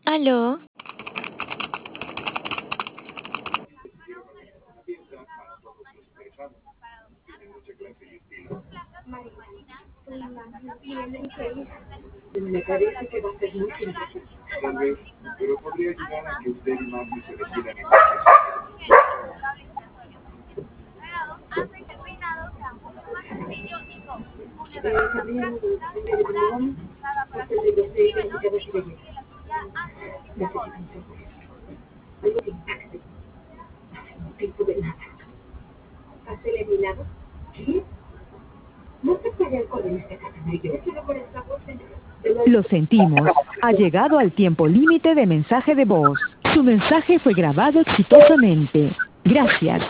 Aló, Me parece que va a ser mucho mejor. Tal vez, pero podría ayudar a que usted y Magnus se decidan en cualquier sentido. También depende de mi mamá, porque yo sé que nunca va a ser ella. Necesito un seguro. Algo que impacte. No tengo de nada. ¿Has eliminado? ¿Qué? No se puede alcohol en esta casa, Mary Jo. Solo por esta voz, señora. Lo sentimos. Ha llegado al tiempo límite de mensaje de voz. Su mensaje fue grabado exitosamente. Gracias.